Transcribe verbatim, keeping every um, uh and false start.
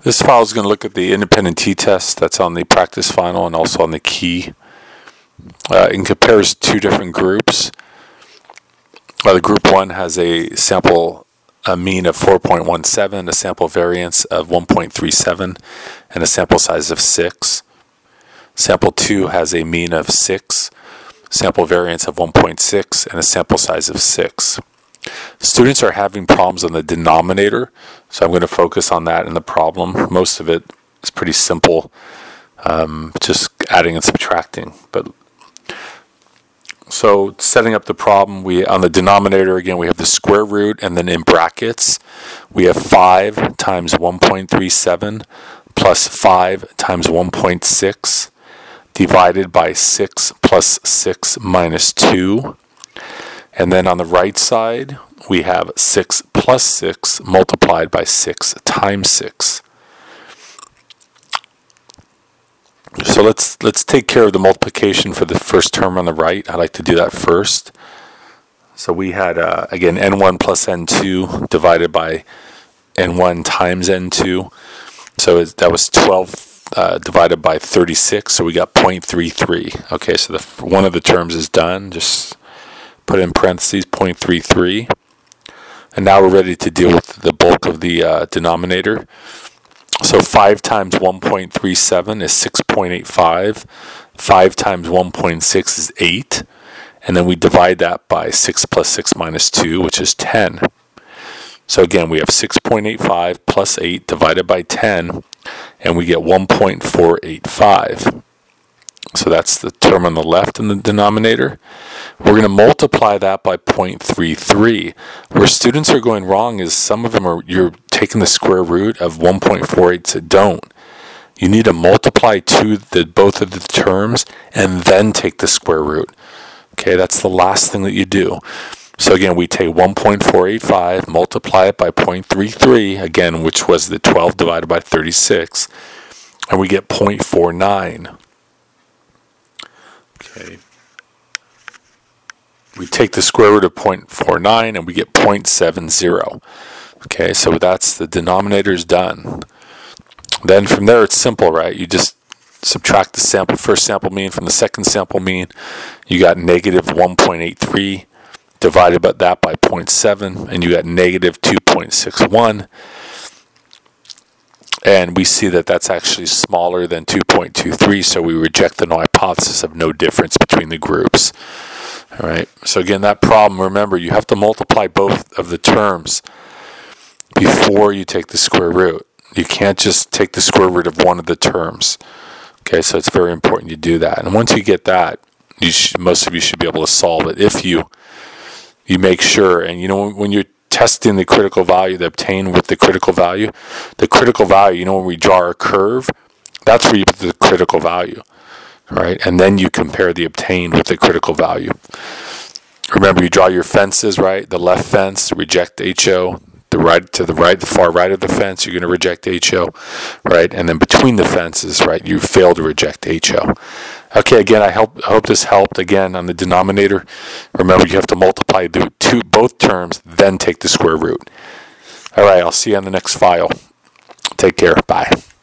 This file is going to look at the independent t-test that's on the practice final and also on the key. Uh, it compares two different groups. Uh, the group one has a sample a mean of four point one seven, a sample variance of one point three seven, and a sample size of six. Sample two has a mean of six, sample variance of one point six, and a sample size of six. Students are having problems on the denominator, so I'm going to focus on that in the problem. Most of it is pretty simple, um, just adding and subtracting. But so setting up the problem, we on the denominator again we have the square root, and then in brackets we have five times one point three seven plus five times one point six divided by six plus six minus two. And then on the right side, we have six plus six multiplied by six times six. So let's let's take care of the multiplication for the first term on the right. I'd like to do that first. So we had, uh, again, n one plus n two divided by n one times n two. So it, that was twelve uh, divided by thirty-six, so we got zero point three three. Okay, so the one of the terms is done. Just put in parentheses zero point three three. And now we're ready to deal with the bulk of the uh, denominator. So five times one point three seven is six point eight five. five times one point six is eight. And then we divide that by six plus six minus two, which is ten. So again, we have six point eight five plus eight divided by ten, and we get one point four eight five. So that's the term on the left in the denominator. We're going to multiply that by zero point three three. Where students are going wrong is some of them are, you're taking the square root of one point four eight, so don't. You need to multiply to the, both of the terms and then take the square root. Okay, that's the last thing that you do. So again, we take one point four eight five, multiply it by zero point three three, again, which was the twelve divided by thirty-six, and we get zero point four nine. Okay. We take the square root of zero point four nine and we get zero point seven zero. Okay, so that's the denominator's done. Then from there it's simple, right? You just subtract the sample first sample mean from the second sample mean. You got negative one point eight three divided by that by zero point seven, and you got negative two point six one. And we see that that's actually smaller than two point two three, so we reject the null hypothesis of no difference between the groups. All right. So again, that problem, remember, you have to multiply both of the terms before you take the square root. You can't just take the square root of one of the terms. Okay, so it's very important you do that. And once you get that, you should, most of you should be able to solve it if you you make sure. And you know, when you're testing the critical value, the obtain with the critical value, the critical value, you know, when we draw our curve, that's where you put the critical value, right? And then you compare the obtained with the critical value. Remember, you draw your fences, right? The left fence, reject H O. The right to the right, the far right of the fence, you're going to reject H O, right? And then between the fences, right, you fail to reject H O. Okay, again, I hope, I hope this helped. Again, on the denominator, remember you have to multiply the two, both terms, then take the square root. All right, I'll see you on the next file. Take care. Bye.